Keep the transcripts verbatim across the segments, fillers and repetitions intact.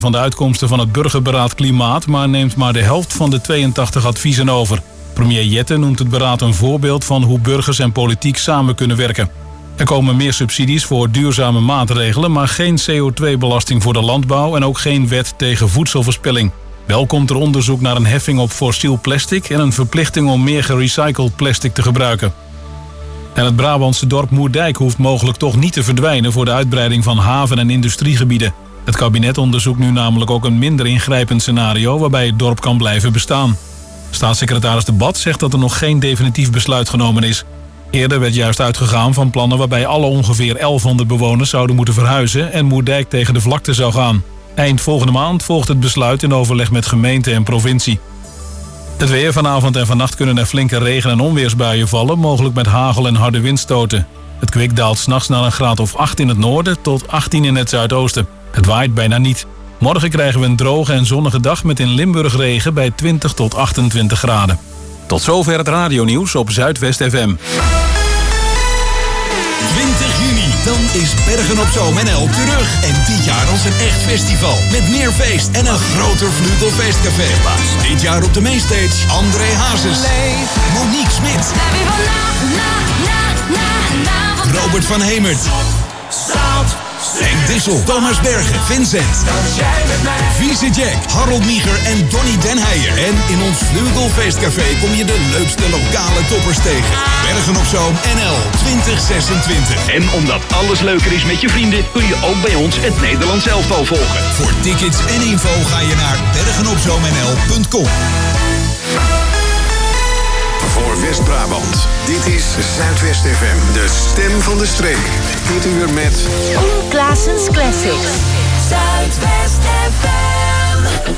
van de uitkomsten van het burgerberaad Klimaat, maar neemt maar de helft van de tweeëntachtig adviezen over. Premier Jette noemt het beraad een voorbeeld van hoe burgers en politiek samen kunnen werken. Er komen meer subsidies voor duurzame maatregelen, maar geen C O twee belasting voor de landbouw en ook geen wet tegen voedselverspilling. Wel komt er onderzoek naar een heffing op fossiel plastic en een verplichting om meer gerecycled plastic te gebruiken. En het Brabantse dorp Moerdijk hoeft mogelijk toch niet te verdwijnen voor de uitbreiding van haven- en industriegebieden. Het kabinet onderzoekt nu namelijk ook een minder ingrijpend scenario waarbij het dorp kan blijven bestaan. Staatssecretaris De Bad zegt dat er nog geen definitief besluit genomen is. Eerder werd juist uitgegaan van plannen waarbij alle ongeveer elfhonderd bewoners zouden moeten verhuizen en Moerdijk tegen de vlakte zou gaan. Eind volgende maand volgt het besluit in overleg met gemeente en provincie. Het weer. Vanavond en vannacht kunnen er flinke regen- en onweersbuien vallen, mogelijk met hagel en harde windstoten. Het kwik daalt 's nachts naar een graad of acht in het noorden tot achttien in het zuidoosten. Het waait bijna niet. Morgen krijgen we een droge en zonnige dag met in Limburg regen bij twintig tot achtentwintig graden. Tot zover het radionieuws op Zuidwest F M. twintig juni, dan is Bergen op Zoom N L terug. En dit jaar als een echt festival. Met meer feest en een groter Vlugelfeestcafé. Dit jaar op de mainstage André Hazes, Monique Smit, Robert van Hemert, Henk Dissel, Thomas Bergen, Vincent, Vieze Jack, Harold Mieger en Donny Den Heijer. En in ons Vlugelfeestcafé kom je de leukste lokale toppers tegen. Bergen op Zoom N L twintig zesentwintig. En omdat alles leuker is met je vrienden, kun je ook bij ons het Nederlands elftal volgen. Voor tickets en info ga je naar bergenopzoomnl punt com. Voor West-Brabant, dit is Zuidwest F M, de stem van de streek. Dit uur met Oom Klaasens Classics. Zuidwest F M.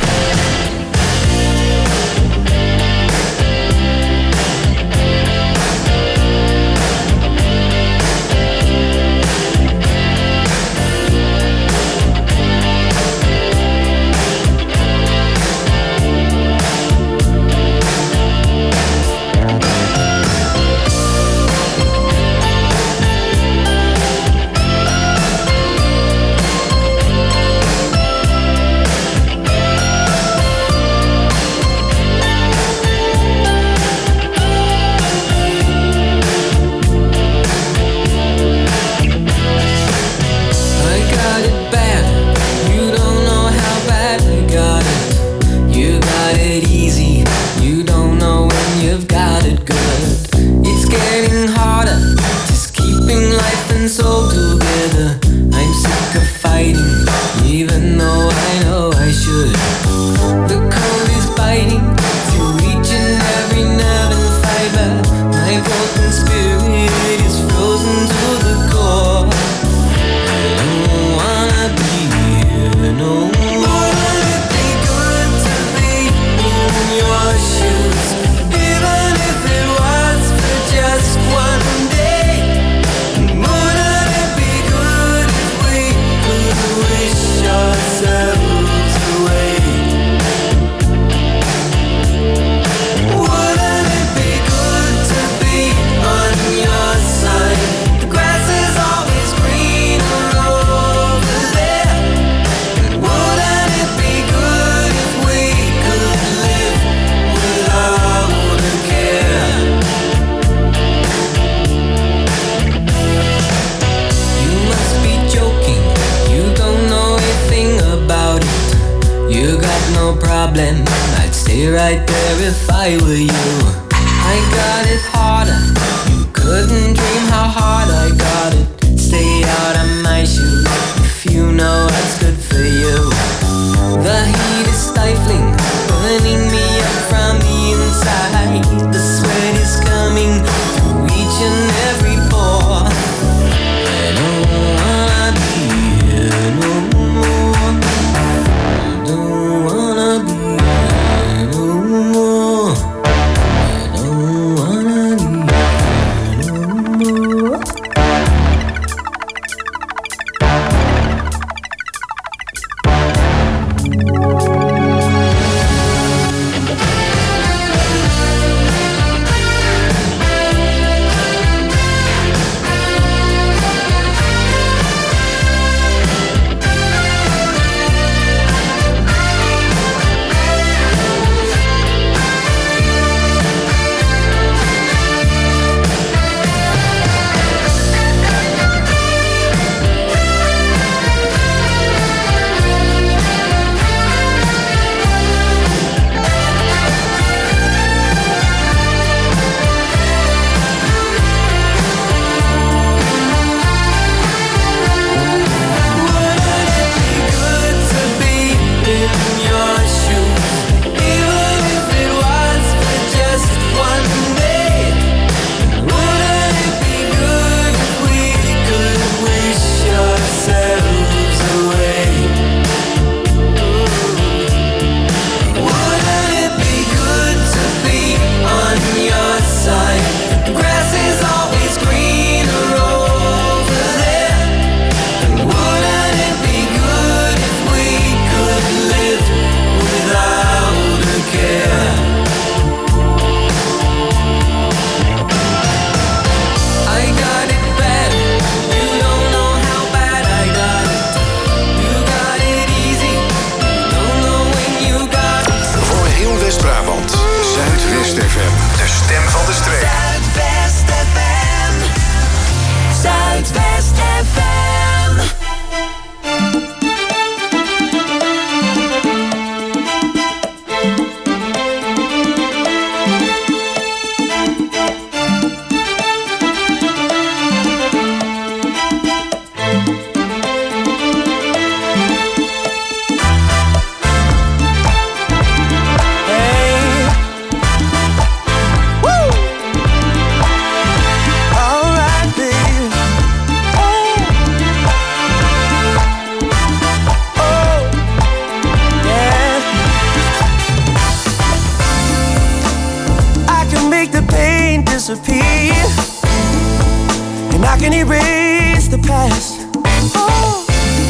disappear, and I can erase the past. Oh,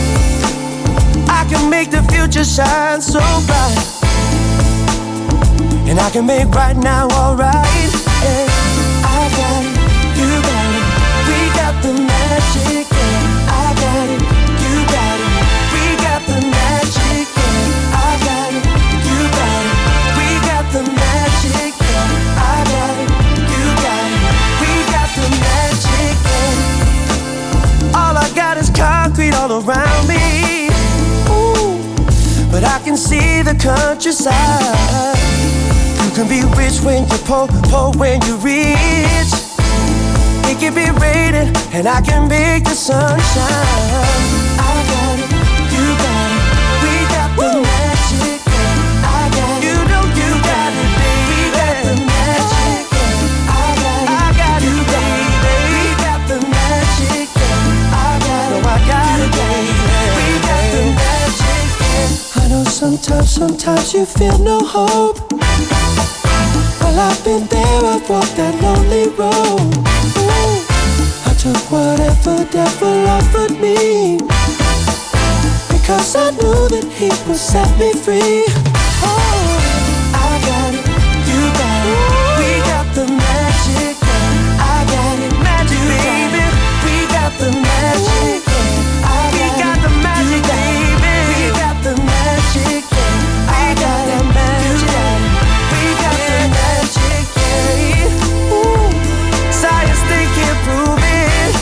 I can make the future shine so bright, and I can make right now alright. Yeah, I got it, you got it, we got the magic. Yeah, I got it, you got it, we got the magic. Yeah, I got it, you got it, we got the magic. Yeah, I got it, you got it, we got the magic. Yeah. All I got is concrete all around me. Ooh, but I can see the countryside. You can be rich when you're poor, poor when you're rich. It can be raining and I can make the sun shine. I got it, you got it, we got the Woo! Magic. Yeah. I got it, you know you got it, baby. We got the magic. Yeah. I got it, I got you, it, baby. We got the magic. Yeah. I got it, no, I got it, baby. We got the magic. Yeah. I know sometimes, sometimes you feel no hope. Well, I've been there, I've walked that lonely road. Ooh, I took whatever devil offered me, because I knew that he would set me free. Oh, I got it, you got it, we got the magic. I got it, magic, baby. We got the magic. We got the magic, baby. We got the magic. I got the magic. We got the magic, yeah. Ooh, science they can't prove it,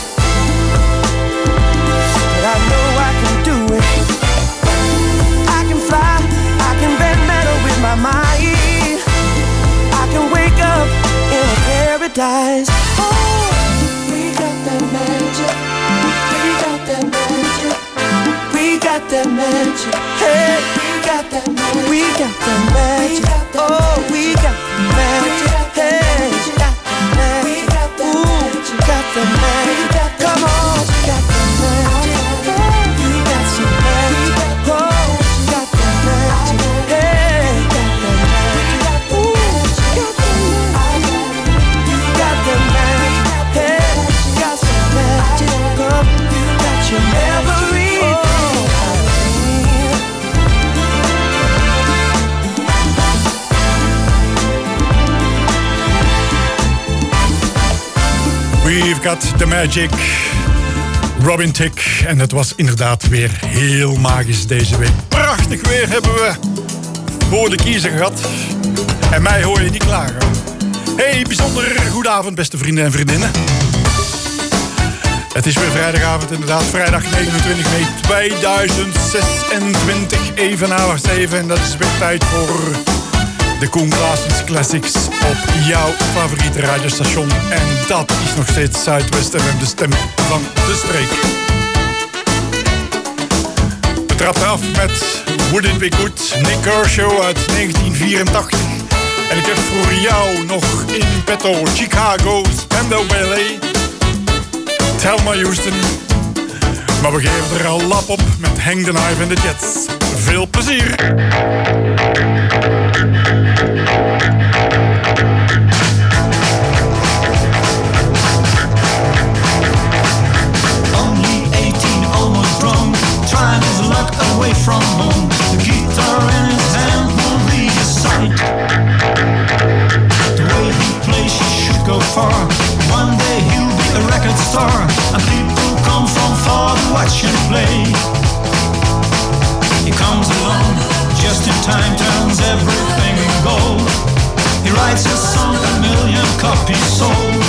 but I know I can do it. I can fly, I can bend metal with my mind. I can wake up in a paradise. Oh, we got that magic. We got that magic. We got that magic. Hey, we got that magic. We got that magic. Oh, we got the magic. Hey, we got the magic. Ooh, got the magic. Come on, got the magic. You got some magic. Oh, got the magic. Hey, got the magic. Ooh, got the magic. You got the magic. Hey, got some magic. Come, you got your everything. We've got the magic. Robin Thicke. En het was inderdaad weer heel magisch deze week. Prachtig weer hebben we voor de kiezer gehad. En mij hoor je niet klagen. Hey, bijzonder goedenavond beste vrienden en vriendinnen. Het is weer vrijdagavond inderdaad. Vrijdag negenentwintig mei tweeduizend zesentwintig. Even na half zeven. En dat is weer tijd voor de Koen Klaassens Classics op jouw favoriete radiostation. En dat is nog steeds Zuidwest F M, de stem van de streek. We trappen af met Would It Be Good, Nick Kershaw uit negentien vierentachtig. En ik heb voor jou nog in petto Chicago, Spandau Ballet, Thelma Houston. Maar we geven er al lap op met Hang the Knife and the Jets. Veel plezier! Only eighteen, almost grown, trying his luck away from home. The guitar in his hand will be a sight. The way he plays, he should go far. One day he'll be a record star, and people come from far to watch him play. He comes along just in time, turns everything gold. He writes his song, a million copies sold.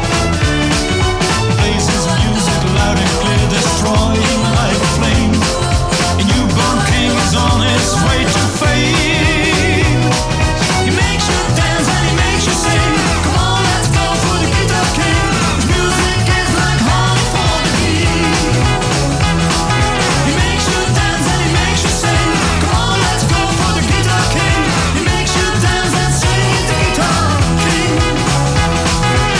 Plays his music loud and clear, destroying like a flame. A newborn king is on his way to fame. He makes you dance and he makes you sing. Come on, let's go for the Guitar King. His music is like honey for the bee. He makes you dance and he makes you sing. Come on, let's go for the Guitar King. He makes you dance and sing the Guitar King.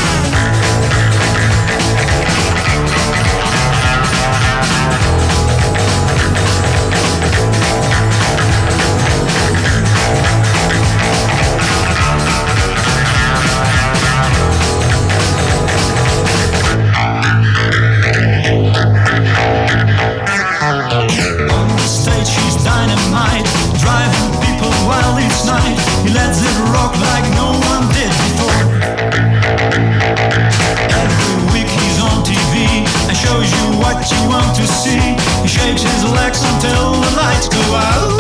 dynamite, driving people while it's night. He lets it rock like no one did before. Every week he's on T V and shows you what you want to see. He shakes his legs until the lights go out.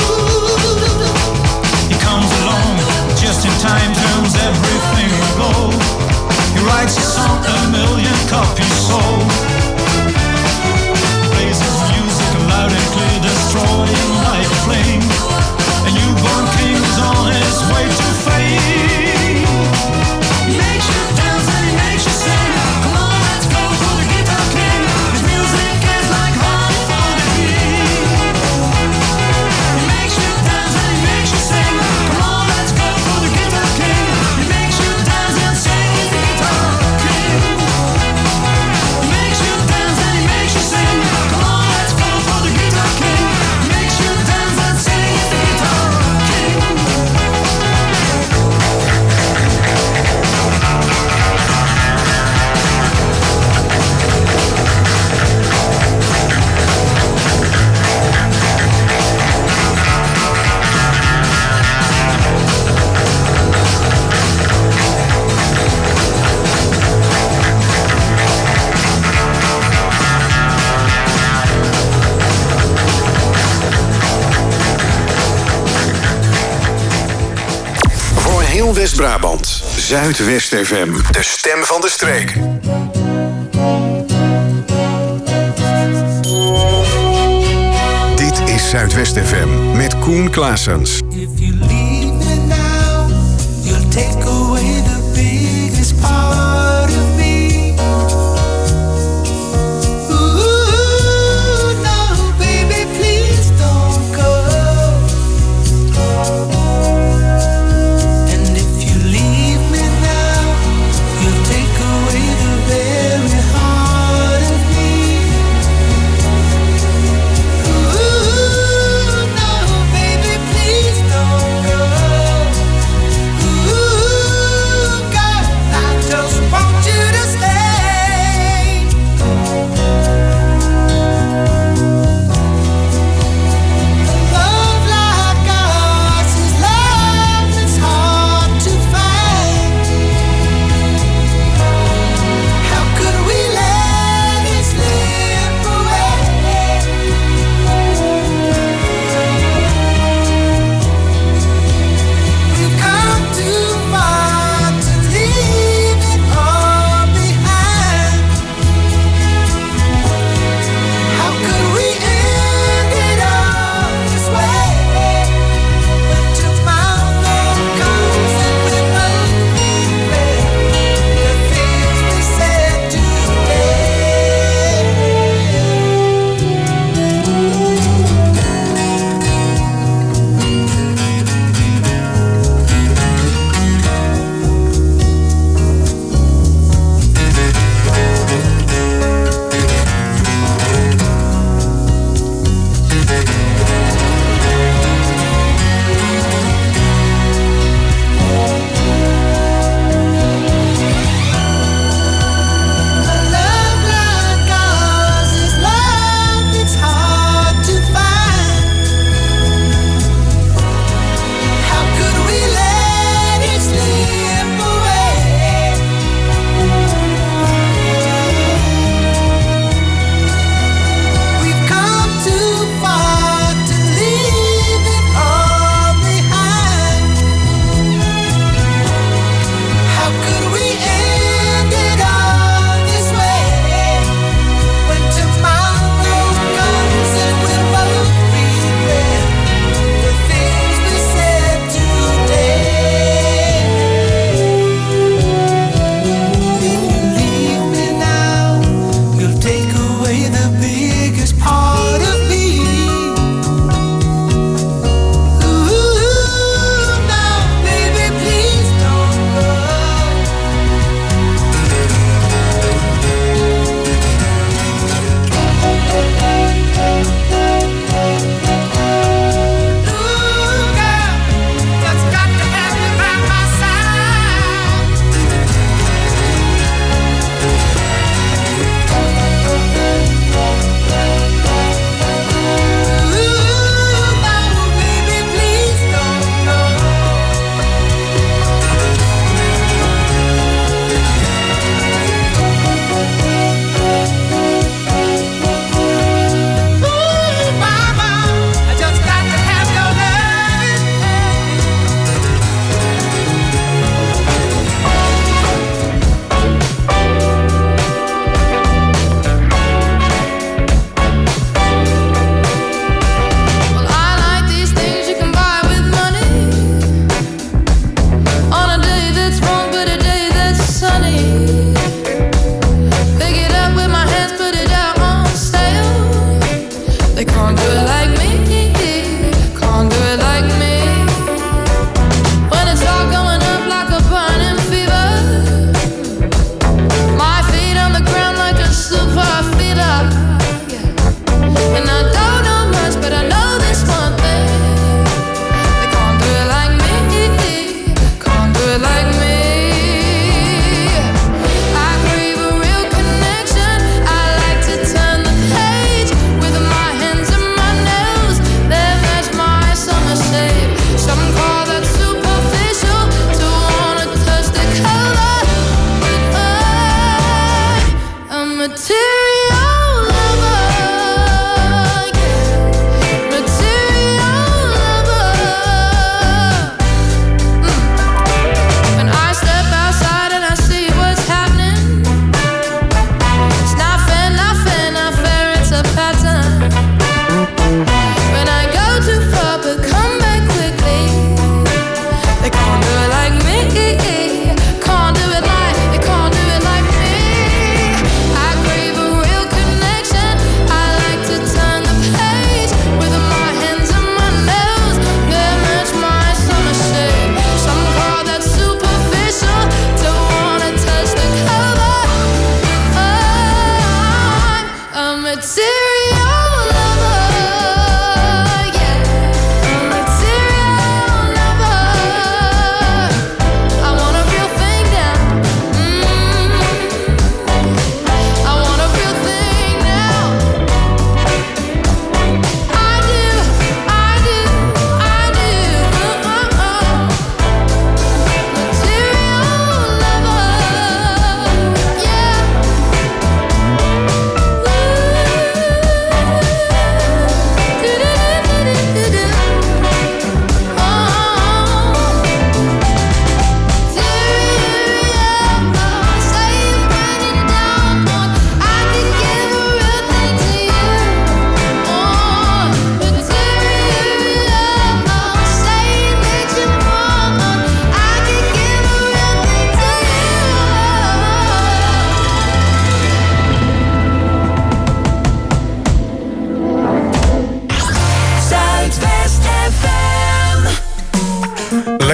He comes along just in time, turns everything gold. He writes a song, a million copies sold. Plays his music loud and clear, destroying like a flame. A newborn king is on his way to fame. He makes you dance and he makes you sing. Come on, let's go for the Guitar King. His music is like honey for the bee. He makes you dance and he makes you sing. Come on, let's go for the Guitar King. He makes you dance and sing. He's the Guitar King. He makes you dance and he makes you sing. Come on, let's go for the Guitar King. He makes you dance and sing. He's the Guitar King. Voor heel West-Brabant. Zuidwest F M. De stem van de streek. Dit is Zuidwest F M met Koen Klaassens. If you leave me now, you'll take away the biggest part of me. Ooh, no, baby, please don't go. And if you leave me now, you'll take away the very heart of me. Ooh, no, baby, please don't go. Ooh.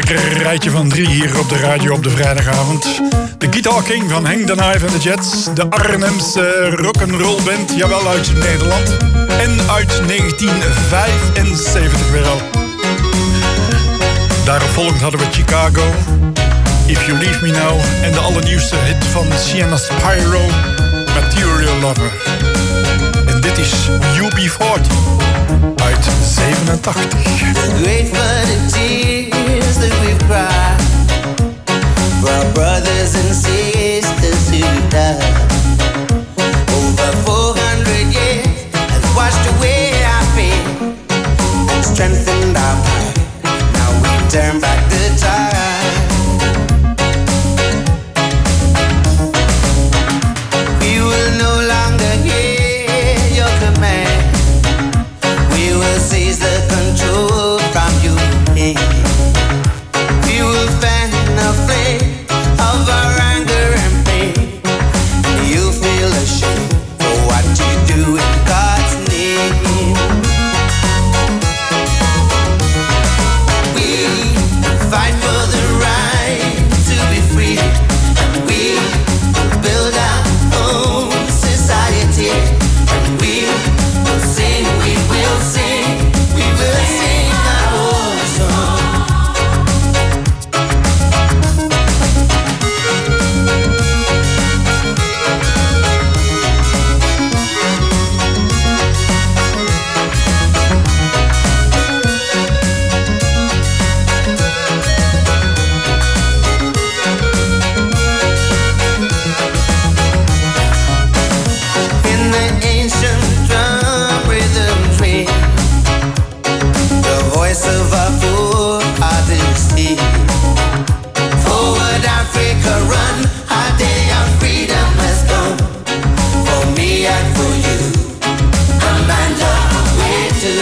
rijtje van drie hier op de radio op de vrijdagavond. De Guitar King van Henk de Knife en de Jets. De Arnhemse rock'n'roll band, jawel, uit Nederland. En uit negentien vijfenzeventig weer al. Daarop volgend hadden we Chicago, If You Leave Me Now en de allernieuwste hit van Sienna Spyro, Material Lover. En dit is U B veertig uit zevenentachtig. Grateful to tears that we've cried for our brothers and sisters who died. Over four hundred years has washed away our fear and strengthened our pride. Now we turn back the tide. We will no longer hear your command. We will seize the control from you. We will fan the flame of our anger and pain. You feel ashamed for what you do in God's name. We fight for the right to be free. We build our own society. And we will sing, we will sing, we will sing our own song. In the ancient drum rhythm train, the voice of our forefathers sing. Forward Africa, run, our day of freedom has come. For me and for you, Amanda, we do.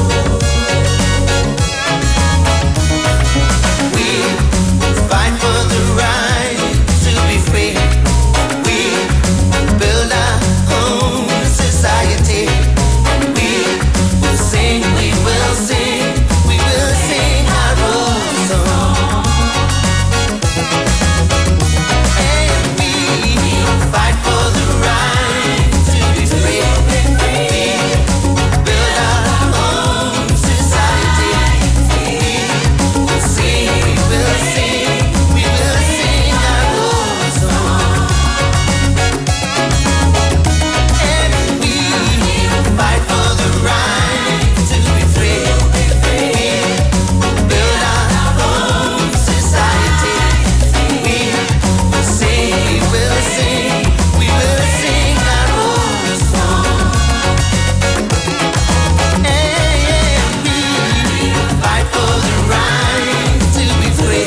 We fight for the right to be free. We build our own society. And we will sing, we will sing, we will sing our own song. And we fight for the right to be free. We build our own society. We will sing, we will sing, we will sing our own song. And we fight for the right to be free. We build our own society. We will sing, we will sing, we will sing our own song. And we fight for the right to be free.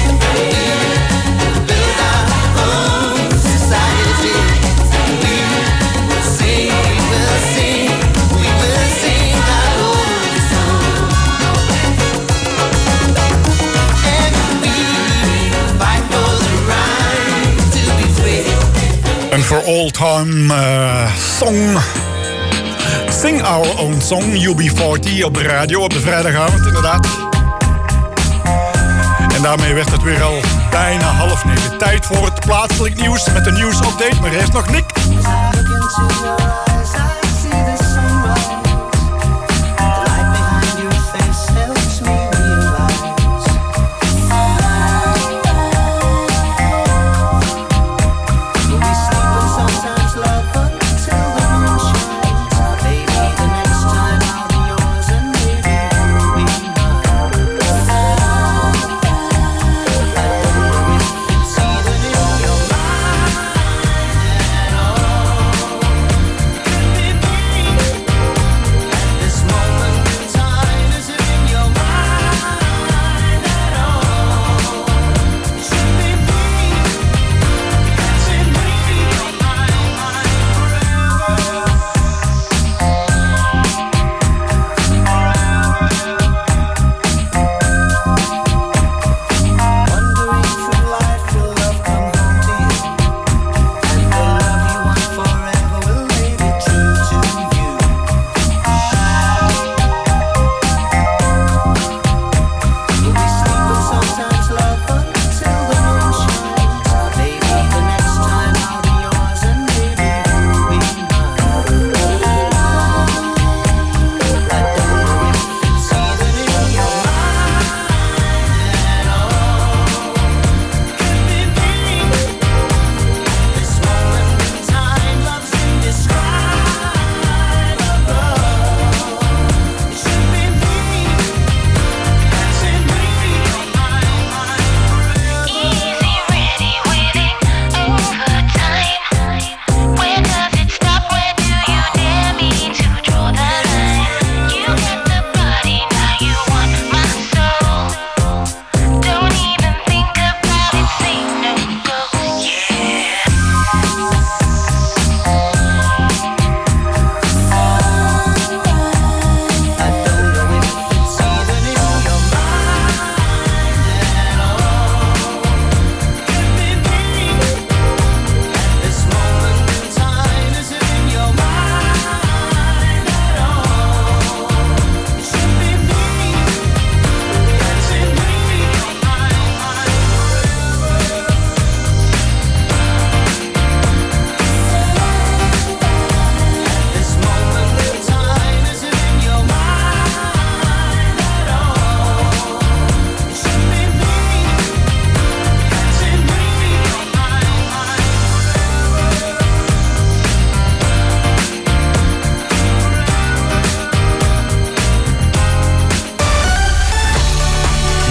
We build our own society. We will sing, we will sing, we will sing our own song. And we fight for the right to be free. En voor all time uh, song. Sing Our Own Song, U B veertig op de radio op de vrijdagavond, inderdaad. En daarmee werd het weer al bijna half negen. Tijd voor het plaatselijk nieuws met een nieuwsupdate, maar eerst nog Nick.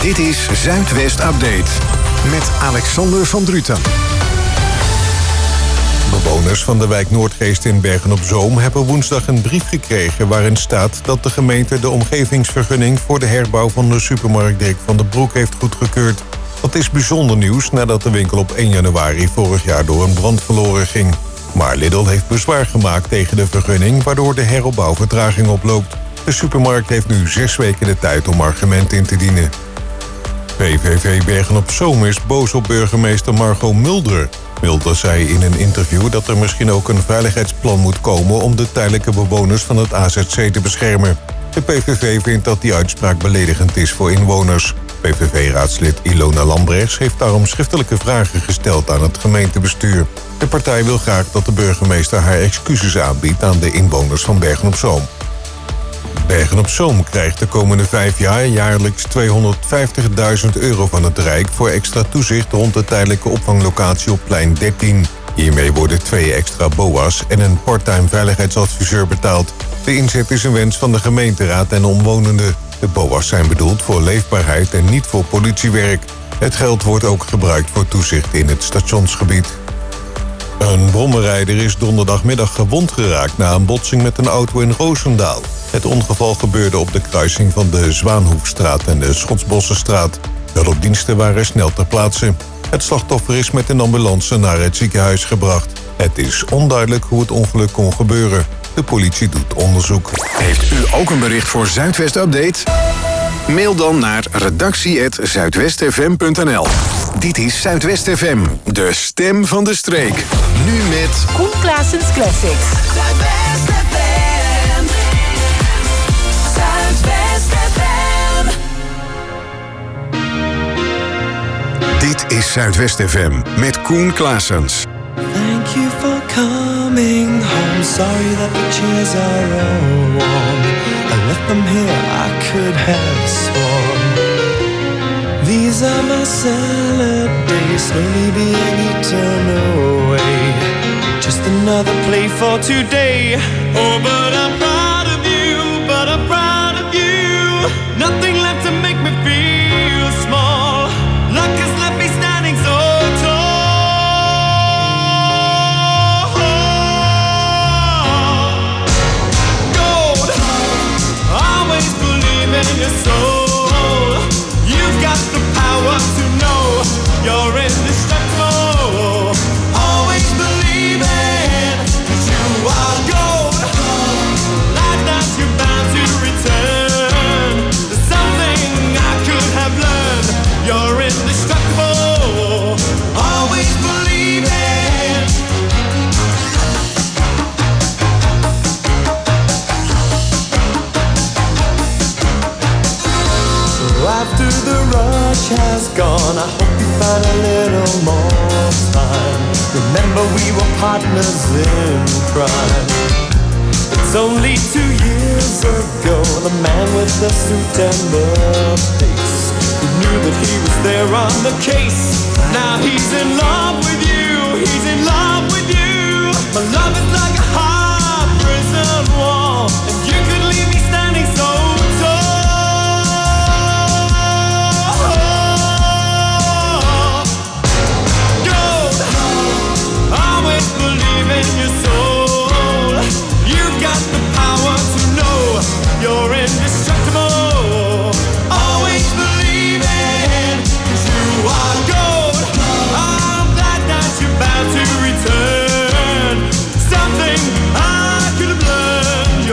Dit is Zuidwest Update met Alexander van Druten. Bewoners van de wijk Noordgeest in Bergen-op-Zoom hebben woensdag een brief gekregen waarin staat dat de gemeente de omgevingsvergunning voor de herbouw van de supermarkt Dirk van den Broek heeft goedgekeurd. Dat is bijzonder nieuws nadat de winkel op één januari vorig jaar door een brand verloren ging. Maar Lidl heeft bezwaar gemaakt tegen de vergunning, waardoor de heropbouw vertraging oploopt. De supermarkt heeft nu zes weken de tijd om argument in te dienen. P V V Bergen-op-Zoom is boos op burgemeester Margot Mulder. Mulder zei in een interview dat er misschien ook een veiligheidsplan moet komen om de tijdelijke bewoners van het A Z C te beschermen. De P V V vindt dat die uitspraak beledigend is voor inwoners. P V V-raadslid Ilona Lambrechts heeft daarom schriftelijke vragen gesteld aan het gemeentebestuur. De partij wil graag dat de burgemeester haar excuses aanbiedt aan de inwoners van Bergen-op-Zoom. Bergen-op-Zoom krijgt de komende vijf jaar jaarlijks tweehonderdvijftigduizend euro van het Rijk voor extra toezicht rond de tijdelijke opvanglocatie op plein dertien. Hiermee worden twee extra B O A's en een parttime veiligheidsadviseur betaald. De inzet is een wens van de gemeenteraad en omwonenden. De B O A's zijn bedoeld voor leefbaarheid en niet voor politiewerk. Het geld wordt ook gebruikt voor toezicht in het stationsgebied. Een brommerrijder is donderdagmiddag gewond geraakt na een botsing met een auto in Roosendaal. Het ongeval gebeurde op de kruising van de Zwaanhoefstraat en de Schotsbossenstraat. Hulpdiensten waren snel ter plaatse. Het slachtoffer is met een ambulance naar het ziekenhuis gebracht. Het is onduidelijk hoe het ongeluk kon gebeuren. De politie doet onderzoek. Heeft u ook een bericht voor Zuidwest Update? Mail dan naar redactie apenstaartje zuidwest f m punt n l. Dit is Zuidwest F M, de stem van de streek. Nu met Koen Klaassens Classics. Zuidwest F M. Zuidwest F M. Dit is Zuidwest F M met Koen Klaassens. Thank you for coming home. Sorry that the chairs are all warm. I left them here, I could have sworn. These are my salad days, slowly being eaten away. Just another play for today. Oh, but I'm proud of you, but I'm proud of you. Nothing left to make me feel small. Luck has left me standing so tall. Gold, always believe in your soul. You've got the power to know you're indestructible. Always believing that you are gold. Like that you're bound to return. There's something I could have learned. You're indestructible. Always believing. So after the rush has gone, I hope you find a little more time. Remember we were partners in crime. It's only two years ago, the man with the suit and the face, who knew that he was there on the case. Now he's in love with you, he's in love with you. My love is like a hard prison wall, and you could leave me standing so tall. Gold, always believe in your soul. You've got the power to know you're indestructible. Always believing, 'cause you are gold. I'm glad that you're bound to return. Something I could have learned.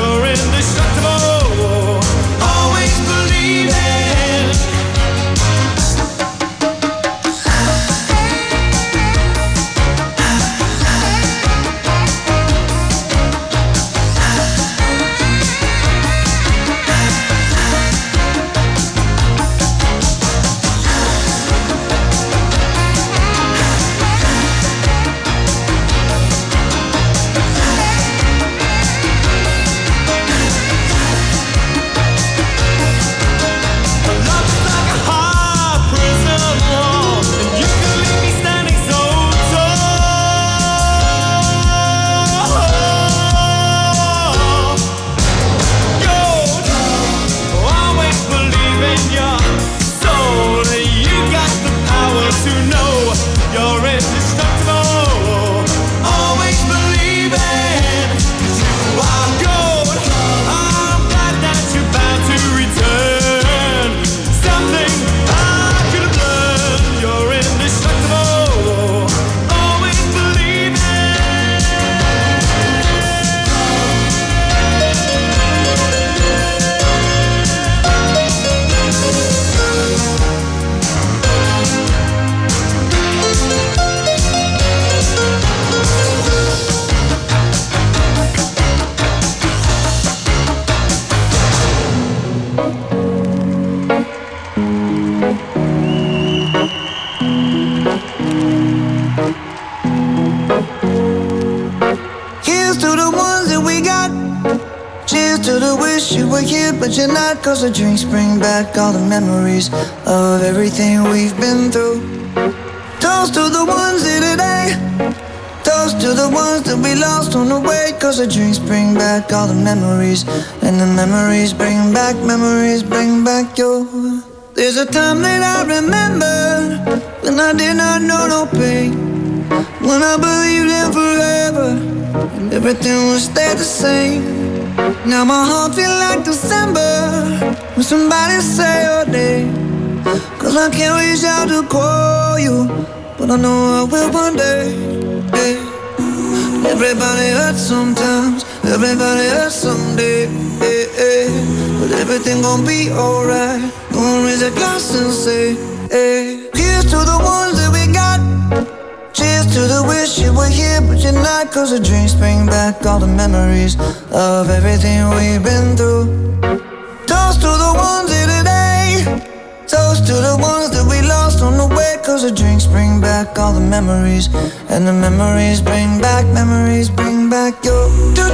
were here, but you're not. Cause the drinks bring back all the memories of everything we've been through. Toast to the ones here today. Toast to the ones that we lost on the way. Cause the drinks bring back all the memories. And the memories bring back, memories bring back your. There's a time that I remember when I did not know no pain, when I believed in forever and everything would stay the same. Now my heart feel like December when somebody say your name. Cause I can't reach out to call you, but I know I will one day. Hey. Everybody hurts sometimes, everybody hurts someday. Hey, hey. But everything gon' be alright. Gonna raise a glass and say, hey. Here's to the ones that we got. Cheers to the wish you were here, but you're not. Cause the drinks bring back all the memories of everything we've been through. Toast to the ones here today. Toast to the ones that we lost on the way. Cause the drinks bring back all the memories. And the memories bring back, memories bring back your.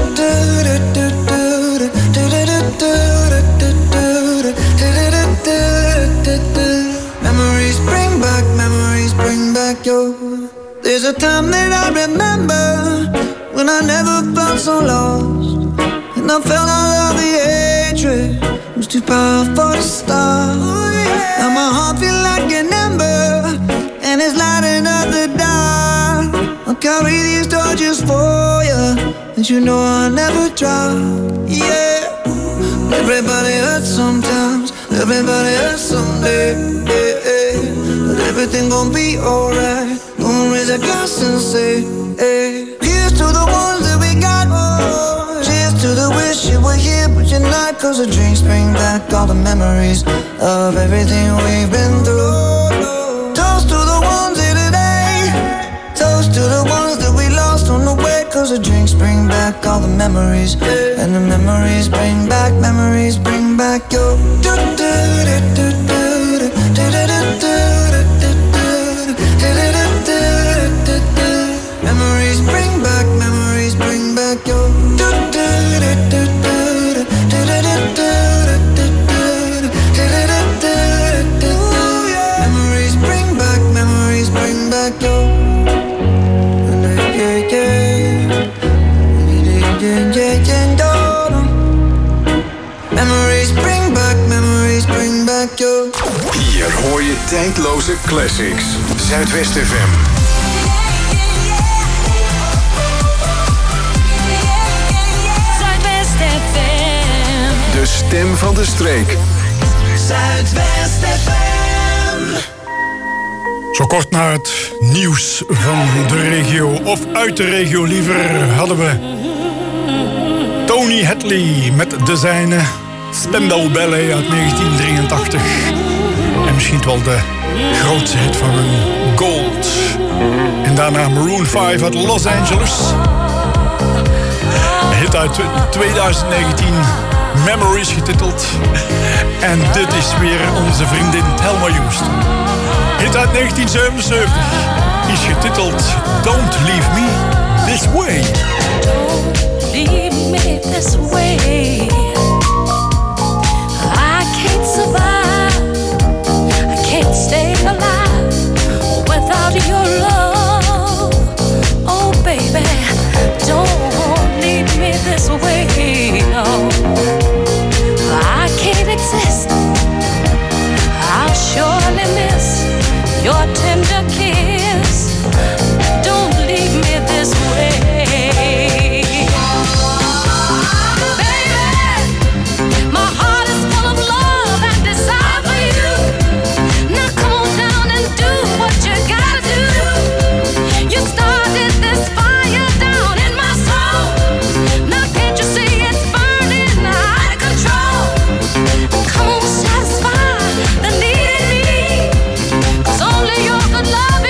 Memories bring back, memories bring back your. There's a time that I remember when I never felt so lost, and I felt all of the hatred was too powerful to stop. Now my heart feel like an ember, and it's lighting up the dark. I'll carry these torches for you, and you know I'll never drop. Yeah. Everybody hurts sometimes, everybody hurts someday. Yeah, yeah. But everything gon' be alright. Gonna raise a glass and say, hey. Here's to the ones that we got. Oh, cheers to the wish you were here, but you're not. Cause the drinks bring back all the memories of everything we've been through. Toast to the ones here today. Toast to the ones that we lost on the way. Cause the drinks bring back all the memories. And the memories bring back, memories bring back your. Memories bring back, memories bring back your. Memories bring back, memories bring back your. Memories bring back, memories bring back your. Hier hoor je tijdloze classics. Zuidwest F M. De stem van de streek. Zuidwest F M. Zo kort na het nieuws van de regio, of uit de regio liever, hadden we Tony Hadley met de zijne Spandau Ballet uit negentien drieëntachtig. En misschien wel de grootste hit van hun, Gold. En daarna Maroon vijf uit Los Angeles. Een hit uit twintig negentien, Memories getiteld. En dit is weer onze vriendin Thelma Houston. Hit uit negentien zevenenzeventig is getiteld Don't Leave Me This Way. Don't leave me this way. I can't survive, I can't stay alive without your love. Oh baby, don't leave me this way, no. I can't exist, I'll surely miss your tender kiss. Don't leave me this way. Baby, my heart is full of love and desire for you. Now come on down and do what you gotta do. You started this fire down in my soul. Now can't you see it's burning out of control? Come on, satisfy the need in me. 'Cause only your good love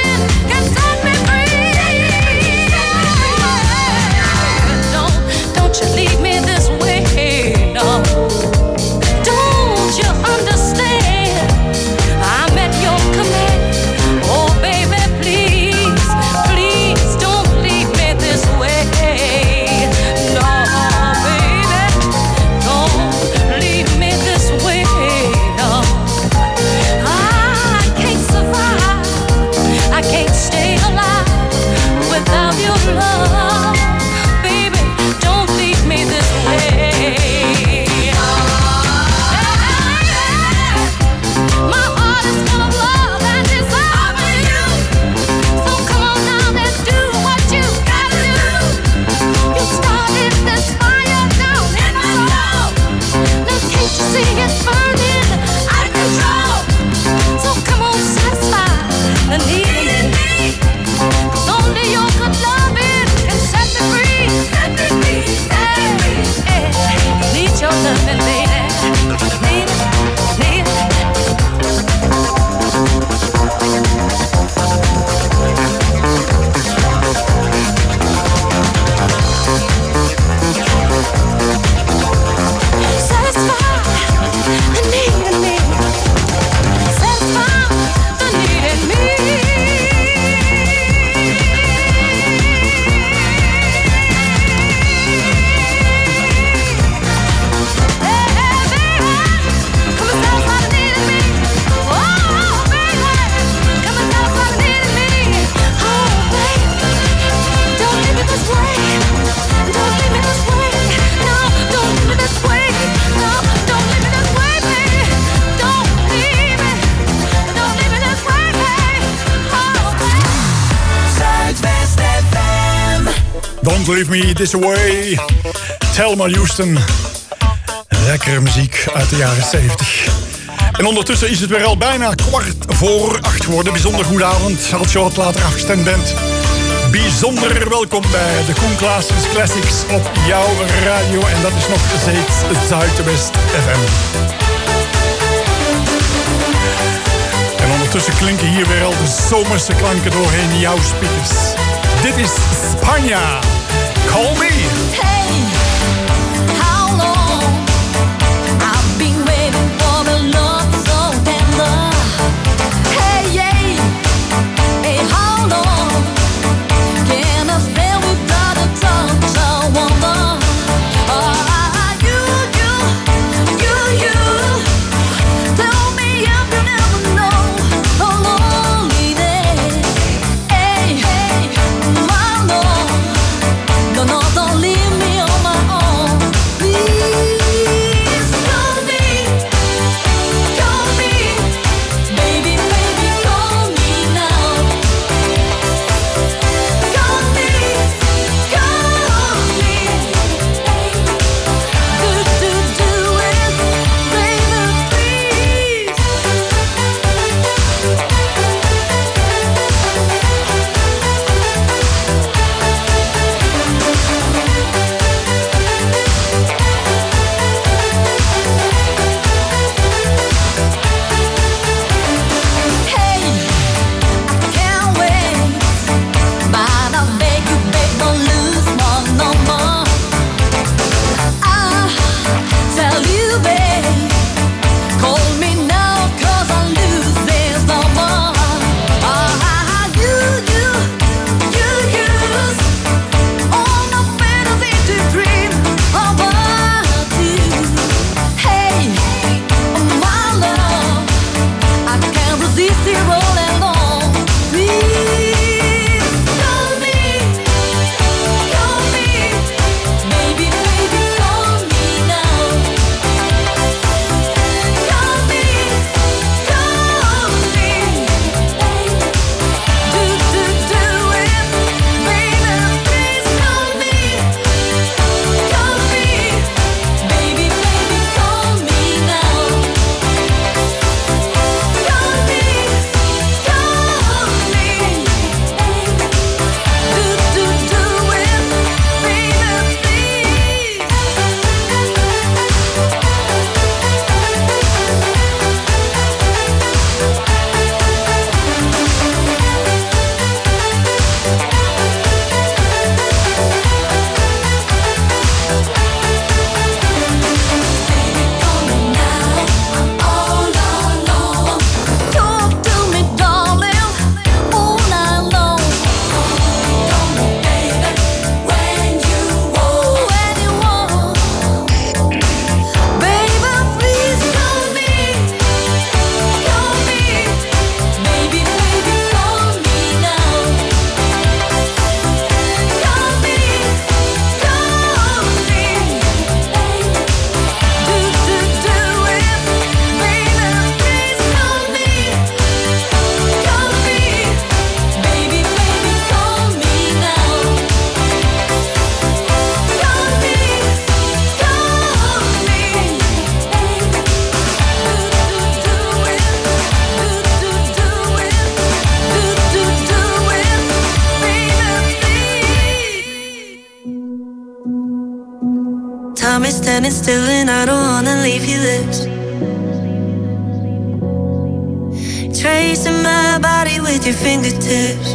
Don't Leave Me This Way. Thelma Houston. Lekkere muziek uit de jaren zeventig. En ondertussen is het weer al bijna kwart voor acht geworden. Bijzonder goede avond als je wat later afgestemd bent. Bijzonder welkom bij de Koen Klaassens Classics op jouw radio. En dat is nog steeds Zuidwest F M. En ondertussen klinken hier weer al de zomerse klanken doorheen jouw speakers. Dit is Spanja. Call me. Hey, how long I've been waiting for the love so tender. Hey, yeah, hey, how long can I stay without a touch? I wonder. Ah, you, you, you, you. Tell me if you never know how lonely it is. Hey, hey, my love. No, no, don't leave me on my own. Please call me, call me, baby, baby, call me now. Call me, call me. Do, do, do it, baby, please. Hey, I can't wait, but I beg you, babe, don't lose my number. I tell you, babe, call me now, 'cause I lose this number. Ah, you, you, you use all my fantasy to dream about you. Hey, my love, I can't resist it all alone. Please call me, call me, baby, baby, call me now. Call me, call me, do, do, do it, baby, please call me, call me, baby, baby, call me now. Call me, call me, do, do, do it, baby, please. Talk to me, darling, all night long. Call me, baby, when you want, when you want. Baby, please call me, call me, baby, baby, call me now. Call me, call me, do, do, do it, baby, please call me, call me, baby, baby, call me now. Call me, call me, do, do, do it, do, do, do it, do, do, do it, baby, please. Time is standing still and I don't wanna leave you this. Tracing my body with your fingertips.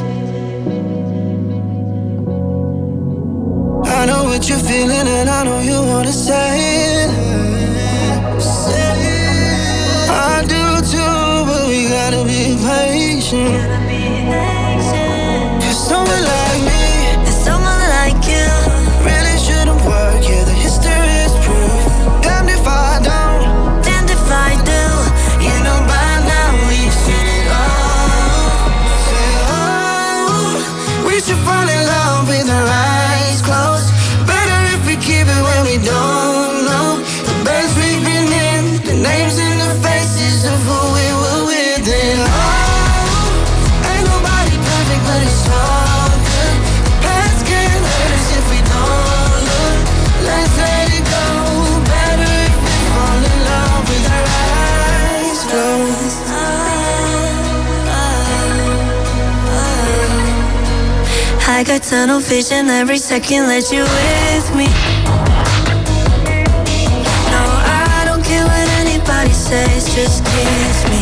I know what you're feeling and I know you wanna say it. I do too, but we gotta be patient. Cause someone like me, There's someone like you. really shouldn't work. Yeah, the history is proof. Damned if I don't, Damned if I do. you know by now we've seen it all. Say, oh, we should fall in love with our eyes closed. Better if we keep it when we don't know. The beds we've been in, the names and the faces of who we were with. And oh, I got tunnel vision every second that you're with me. No, I don't care what anybody says, just kiss me.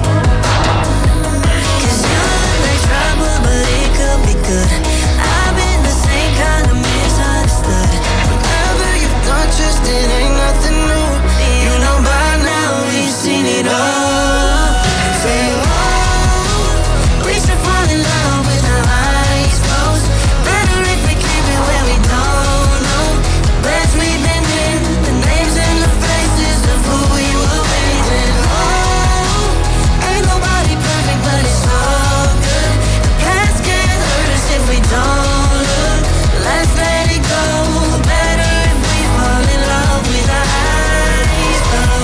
Cause you look like trouble, but it could be good. I've been the same kind of misunderstood. Whatever you've done, just it ain't nothing new. You know by now we've seen it all. Say, oh, we should fall in love with our eyes closed. Better if we keep it where we don't know. The best we've been in, the names and the faces of who we were waiting. Oh, ain't nobody perfect, but it's all good. The past can't hurt us if we don't look. Let's let it go. Better if we fall in love with our eyes closed.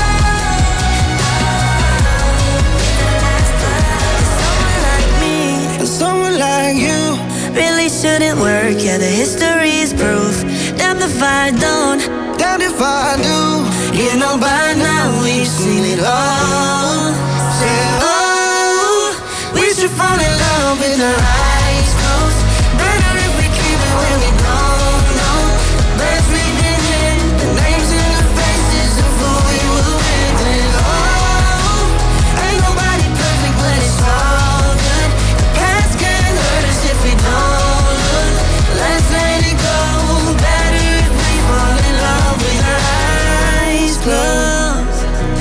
Someone like me, someone like you, really shouldn't work. Yeah, the history's proof. Damn if I don't, damn if I do. You know by now we've seen it all. Say, oh, we should fall in love with our eyes closed. Better if we keep it where we don't know. Best we've been in, the names and the faces of who we were with. And oh, ain't nobody perfect, but it's all good. The past can't hurt us if we don't look. Let's let it go. Better if we fall in love with our eyes closed.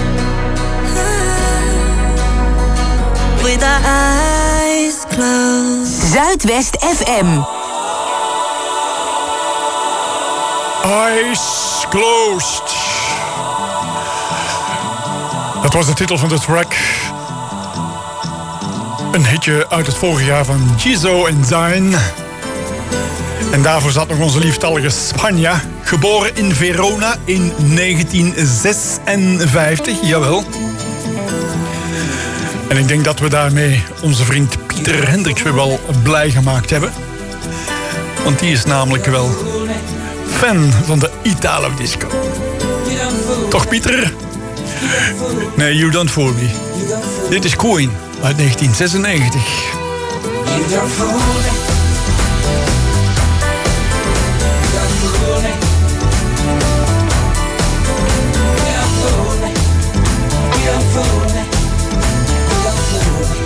With our eyes closed. Zuidwest F M. Eyes Closed. Dat was de titel van de track. Een hitje uit het vorige jaar van Gizo en Zayn. En daarvoor zat nog onze lieftallige Spanja. Geboren in Verona in negentien zesenvijftig, jawel. En ik denk dat we daarmee onze vriend Pieter Hendricks weer wel blij gemaakt hebben. Want die is namelijk wel fan van de Italo Disco. Toch, Pieter? Nee, You Don't Fool Me. Dit is Queen uit negentien zesennegentig. You don't fool me. You don't fool me. You don't fool me. You don't fool me. You don't fool me.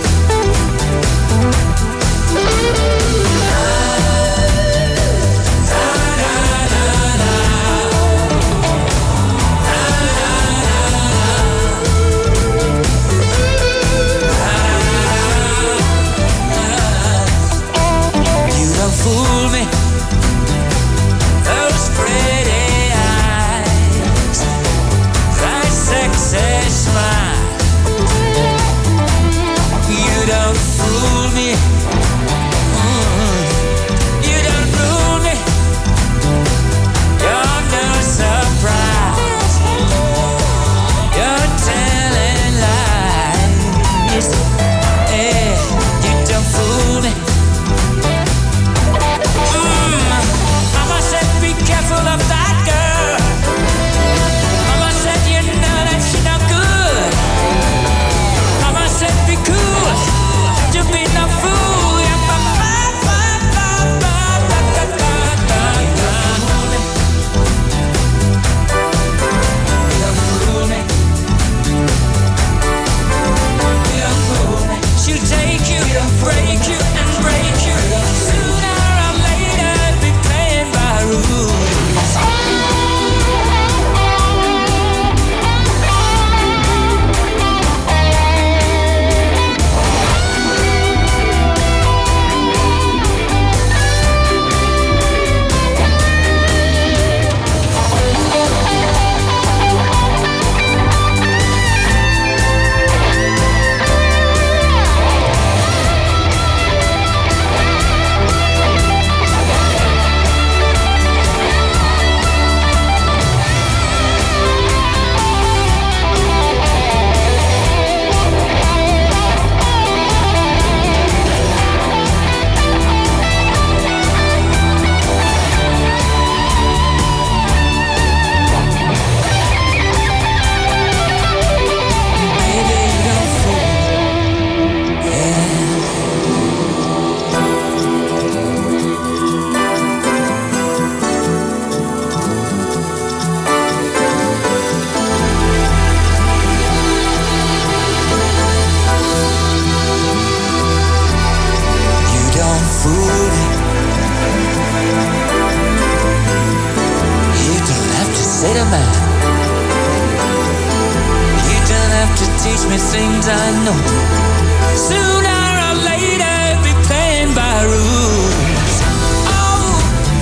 Sooner or later, be playing by rules. Oh,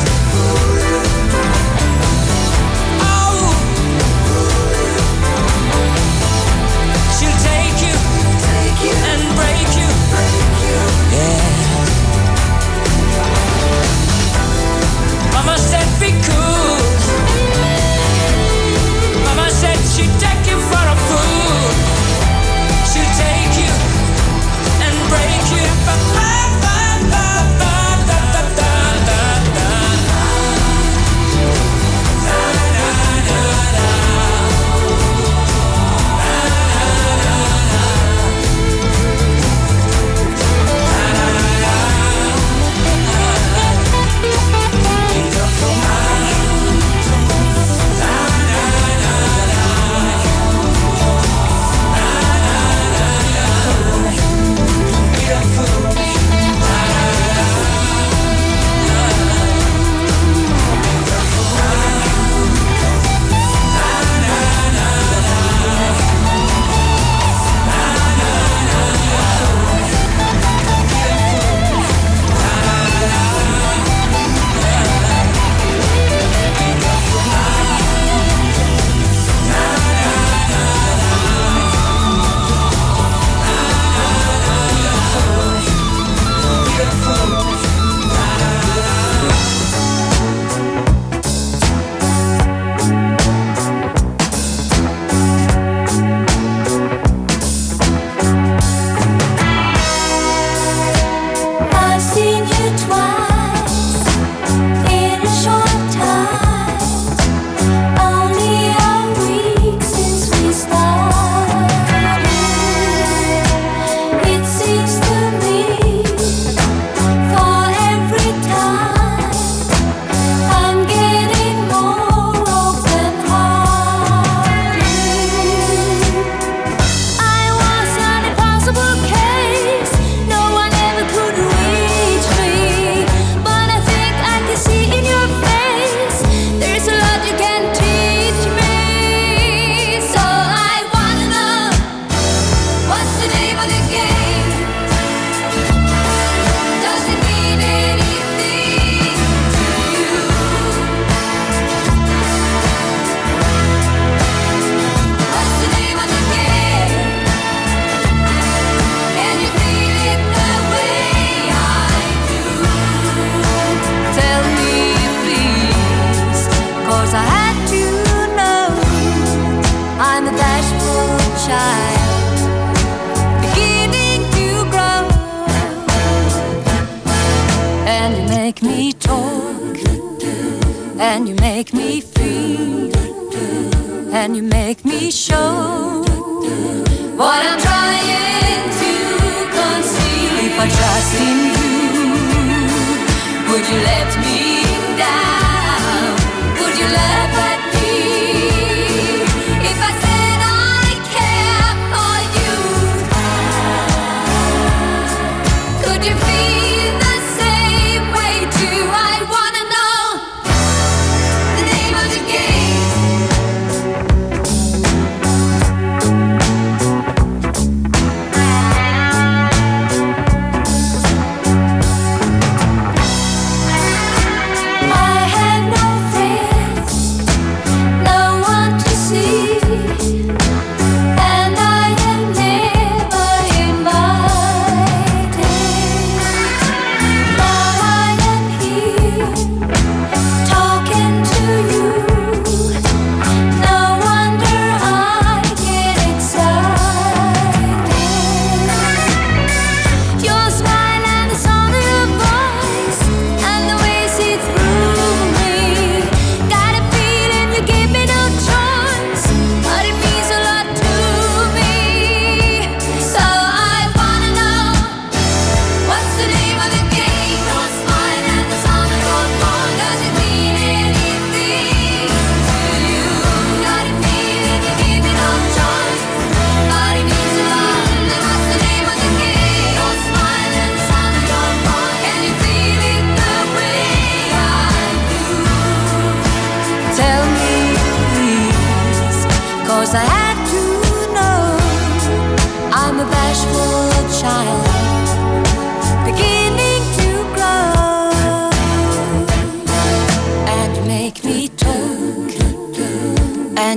oh, she'll take you, take you and break you, break you. Yeah. Mama said be cool. Mama said she'd take you for a fool. She'll take you and break you. Ba, ba, ba, ba, ba, da, da, da, da, da. Da, da, da, da. I've seen you twice in a short time, only a week since we started. It seems to me for every time I'm getting more open-hearted. I was an impossible case, no one ever could reach me, but I think I can see in your face there's a lot you can teach me. So I wanna know, what's the name of the game? Does it mean anything to you? What's the name of the game? Can you feel it the way I do? Tell me please, 'cause I had to know. I'm a bashful child, beginning to grow. And you make me talk, and you make me feel, and you make me show what I'm trying to conceal. If I trust in you, would you let me down? Would you laugh at me if I said I care for you? Could you feel the same way too? I wanna know the name of the game.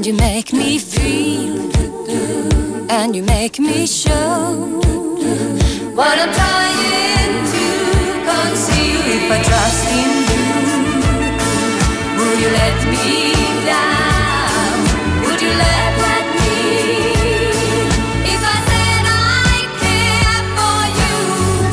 And you make me feel, and you make me show what I'm trying to conceal. If I trust in you, will you let me down? Would you let, let me? If I said I care for you,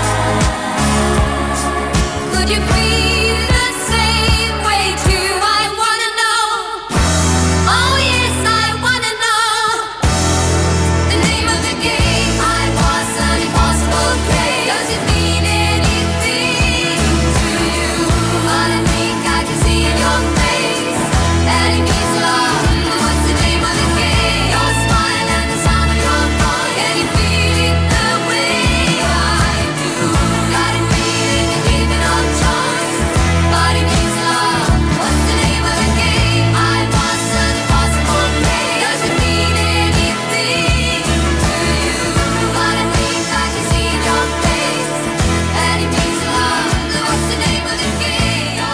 could you feel the same way too? I wanna know. Oh yes, I wanna know the name of the game. I was an impossible game. Does it mean anything to you? But I think I can see in your face that it means love. What's the name of the game? Your smile and the sound of your voice. Can you feel it the way I do? Got a feeling you're giving up choice, but it means love. What's the name of the game? I was an impossible game. Does it mean anything to you? But I think I can see in your face that it means love. What's the name of the game? Your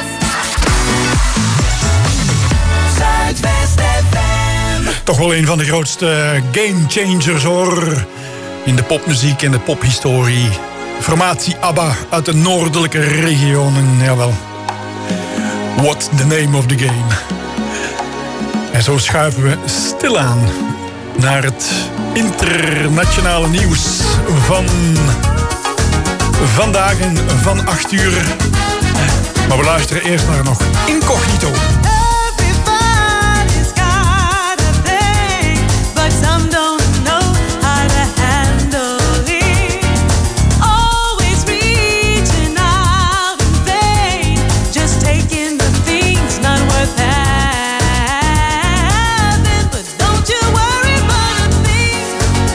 Zuidwest F M. Toch wel een van de grootste gamechangers hoor. In de popmuziek en de pophistorie. Formatie ABBA uit de noordelijke regionen. Jawel. What's the name of the game? En zo schuiven we stilaan naar het internationale nieuws van vandaag en van acht uur. Maar we luisteren eerst naar nog Incognito. Everybody's got a thing, but some don't know how to handle it. Always reaching out in vain, just taking the things not worth having. But don't you worry about a thing.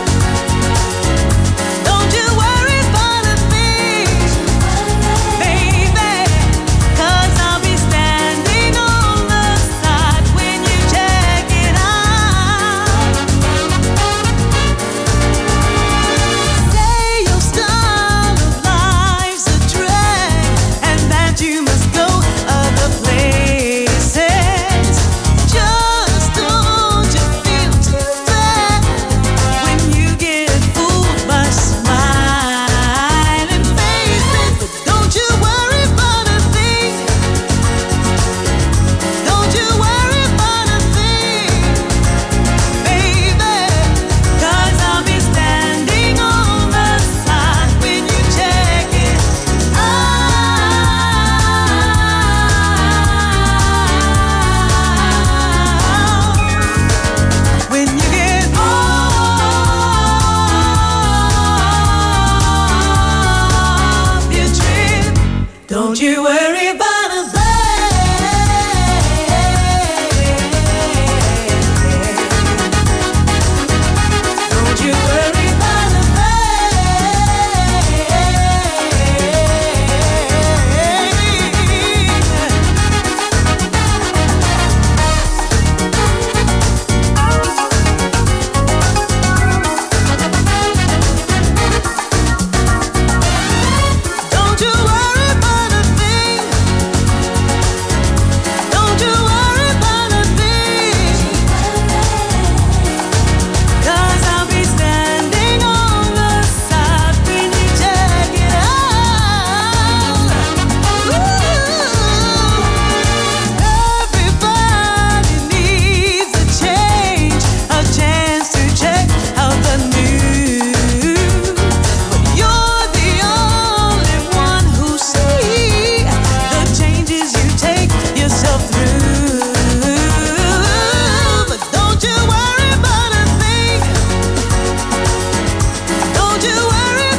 Don't you worry about a thing, baby. 'Cause I'll be standing on the side when you check it out. Say your style of life's a drag and that you must go other places. Just don't you feel too bad when you get fooled by smiling faces. But don't you worry about a thing. Don't you worry about a thing, baby. 'Cause I'll be standing on the side when you check it out. When you get off your trip, don't you worry about